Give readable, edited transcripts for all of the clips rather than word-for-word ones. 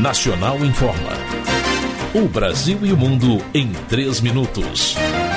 Nacional informa. O Brasil e o mundo em 3 minutos.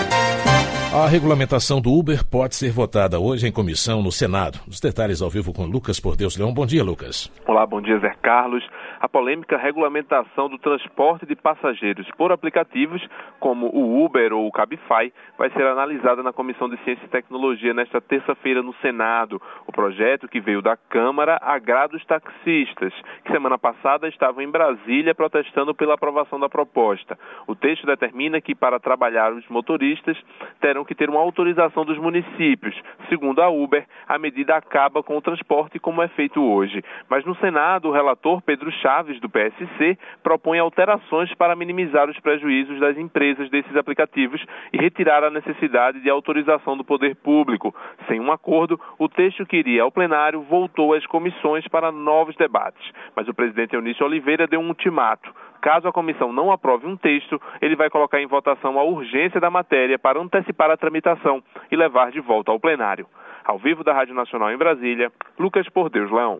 A regulamentação do Uber pode ser votada hoje em comissão no Senado. Os detalhes ao vivo com Lucas Por Deus Leão. Bom dia, Lucas. Olá, bom dia, Zé Carlos. A polêmica regulamentação do transporte de passageiros por aplicativos, como o Uber ou o Cabify, vai ser analisada na Comissão de Ciência e Tecnologia nesta terça-feira no Senado. O projeto, que veio da Câmara, agrada os taxistas, que semana passada estavam em Brasília protestando pela aprovação da proposta. O texto determina que, para trabalhar, os motoristas terão que ter uma autorização dos municípios. Segundo a Uber, a medida acaba com o transporte como é feito hoje. Mas no Senado, o relator Pedro Chaves, do PSC, propõe alterações para minimizar os prejuízos das empresas desses aplicativos e retirar a necessidade de autorização do poder público. Sem um acordo, o texto que iria ao plenário voltou às comissões para novos debates. Mas o presidente Eunício Oliveira deu um ultimato. Caso a comissão não aprove um texto, ele vai colocar em votação a urgência da matéria para antecipar a tramitação e levar de volta ao plenário. Ao vivo da Rádio Nacional em Brasília, Lucas Por Deus Leão.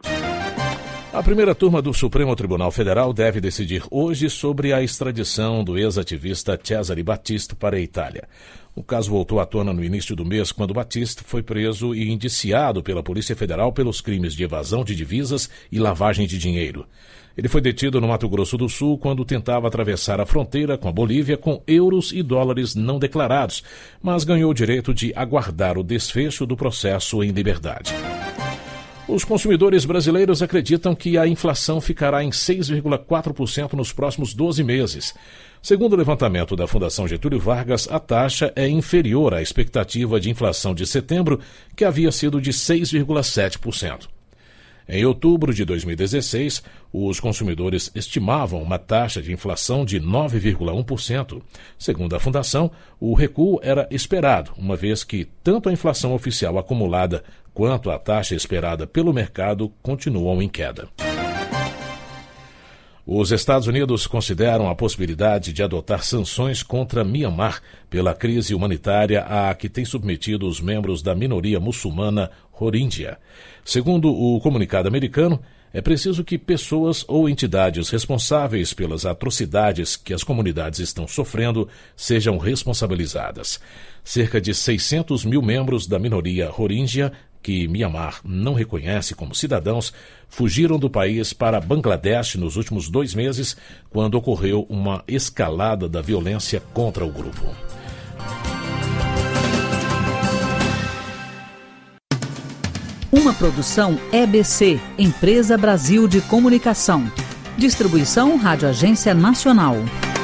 A primeira turma do Supremo Tribunal Federal deve decidir hoje sobre a extradição do ex-ativista Cesare Battisti para a Itália. O caso voltou à tona no início do mês, quando Battisti foi preso e indiciado pela Polícia Federal pelos crimes de evasão de divisas e lavagem de dinheiro. Ele foi detido no Mato Grosso do Sul quando tentava atravessar a fronteira com a Bolívia com euros e dólares não declarados, mas ganhou o direito de aguardar o desfecho do processo em liberdade. Os consumidores brasileiros acreditam que a inflação ficará em 6,4% nos próximos 12 meses. Segundo o levantamento da Fundação Getúlio Vargas, a taxa é inferior à expectativa de inflação de setembro, que havia sido de 6,7%. Em outubro de 2016, os consumidores estimavam uma taxa de inflação de 9,1%. Segundo a Fundação, o recuo era esperado, uma vez que tanto a inflação oficial acumulada quanto a taxa esperada pelo mercado continuam em queda. Os Estados Unidos consideram a possibilidade de adotar sanções contra Myanmar pela crise humanitária a que tem submetido os membros da minoria muçulmana Rohingya. Segundo o comunicado americano, é preciso que pessoas ou entidades responsáveis pelas atrocidades que as comunidades estão sofrendo sejam responsabilizadas. Cerca de 600 mil membros da minoria Rohingya, que Myanmar não reconhece como cidadãos, fugiram do país para Bangladesh nos últimos 2 meses, quando ocorreu uma escalada da violência contra o grupo. Uma produção EBC, Empresa Brasil de Comunicação. Distribuição Rádio Agência Nacional.